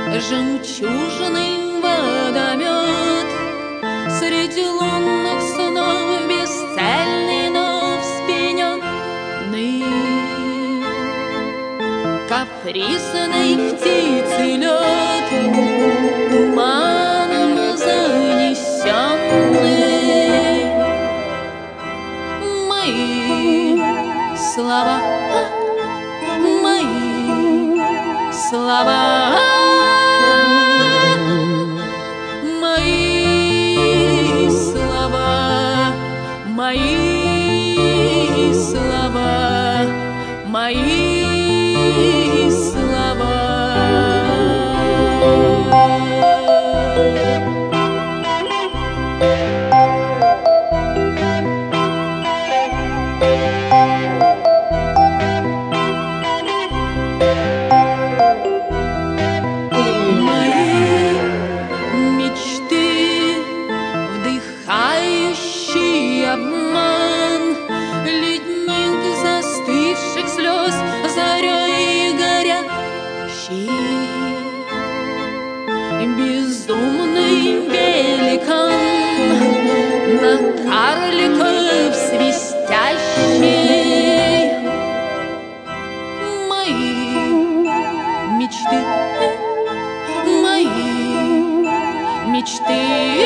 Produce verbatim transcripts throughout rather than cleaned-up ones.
жемчужный водомет среди лунных снов, бесцельный, но вспененный, капризной птицы лед, туманом занесенный. Мои слова, мои слова, мои слова, мои слова, мои слова. Обман, ледник застывших слез, зарей горящий, безумный великан, на карликов свистящий. Мои мечты, мои мечты,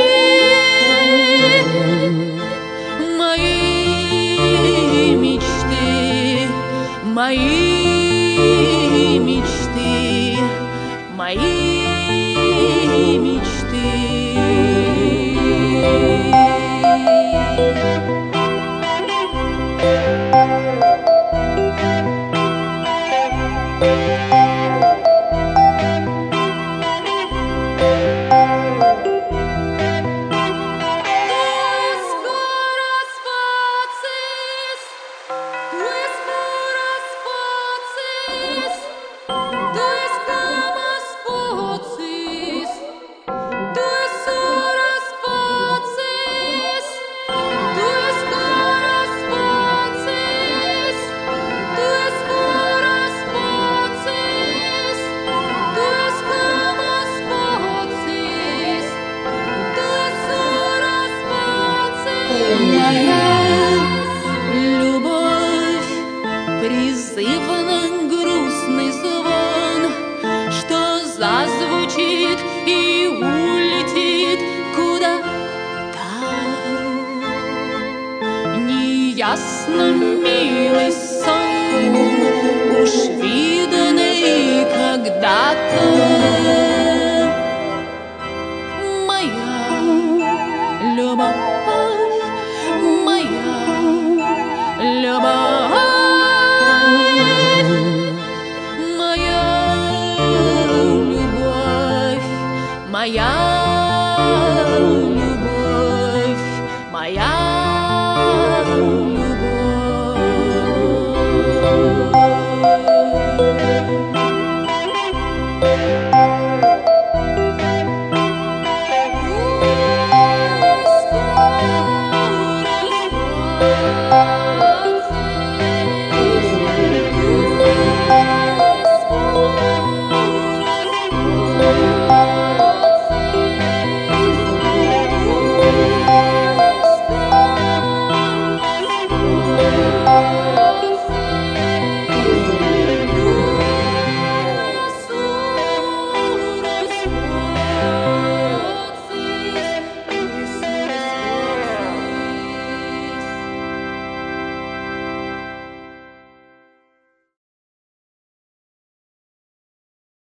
мои мечты, мои мечты. Моя любовь, призывно грустный звон, что зазвучит и улетит куда-то. Неясно милый сон, уж виданный когда-то. Моя любовь, любовь, моя любовь, моя